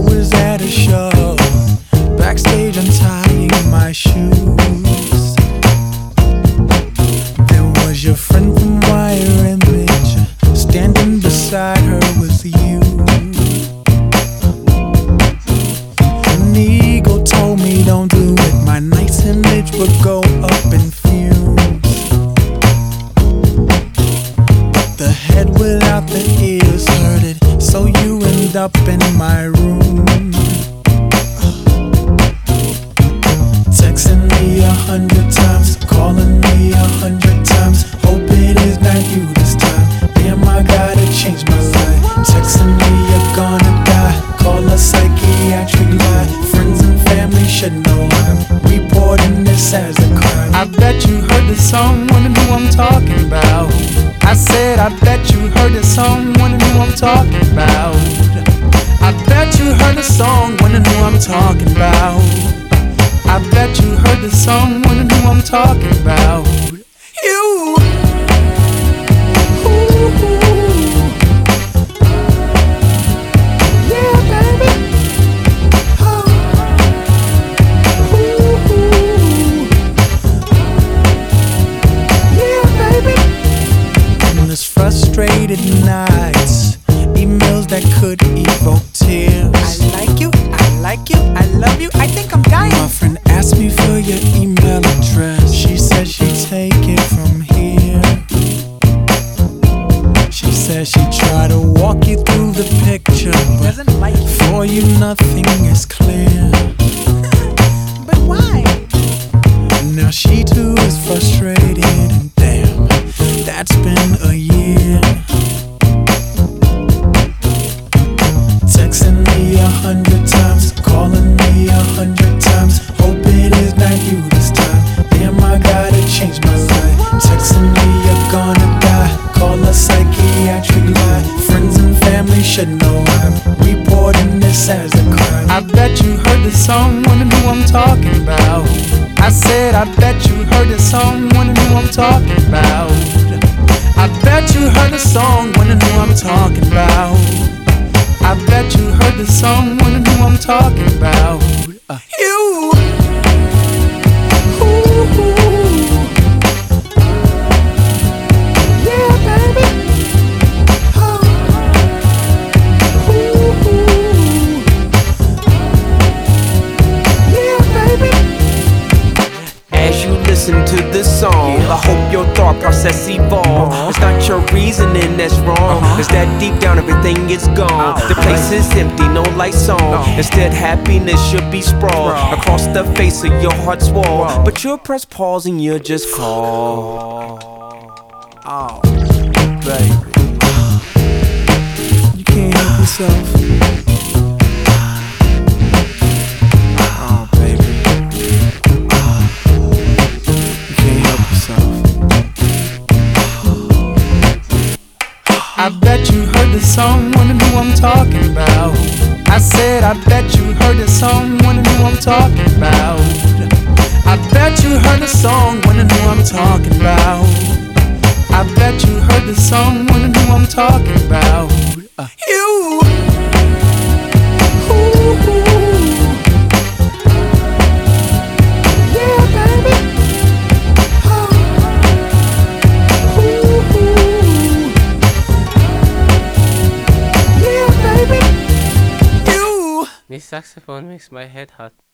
was at a show, backstage untying my shoes. There was your friend from Wire Image, standing beside her was you. An ego told me don't do it, my nice image would go up in fumes. But the head without the ears heard it, so you end up in my room. Texting me 100 times, calling me 100 times. Hope it is not you this time. Damn, I gotta change my life. Texting me you're gonna die, call a psychiatric lie. Friends and family should know I'm reporting this as a crime. I bet you heard the song, wondering who I'm talking about. I said I bet you heard the song, wondering who I'm talking about. I bet you heard the song, wondering who I'm talking about. I bet you heard the song, wondering who I'm talking about. You. Yeah, baby. Oh. Yeah, baby. And there's frustrated nights, emails that could evoke tears. I like you, I like you, I love you, I think I'm dying. My friend asked me for your email address. She said she'd take it from here. She said she'd try to walk you through the picture, but Doesn't like you. for you nothing is clear. But why? Now she too is frustrated, and damn, that's been a year. Texting me 100 times, calling me 100 times. Hope it is not you this time. Damn, I gotta change my life. Texting me you're gonna die, call a psychiatric lie. Friends and family should know I'm reporting this as a crime. I bet you heard the song, wondering who I'm talking about. I said I bet you heard the song, wondering who I'm talking about. I bet you heard the song, wondering who I'm talking about. I bet you heard the song, wondering who I'm talking about. You. Yeah, baby. Oh. Yeah, baby. As you listen to this song, I hope your thought process evolves. It's not your reasoning that's wrong, it's that deep down everything is gone. The place is empty, no lights on. Instead happiness should be sprawled across the face of your heart's wall. But you'll press pause and you'll just call. Oh, baby, you can't help yourself. Oh, baby, you can't help yourself. I bet you heard the song, wondering who I'm talking about. I said I bet you heard the song, wondering who I'm talking about. I bet you heard the song, wondering who I'm talking about. I bet you heard the song, wondering who I'm talking about. You. Yeah, baby. Oh. Yeah, baby. You. This saxophone makes my head hot.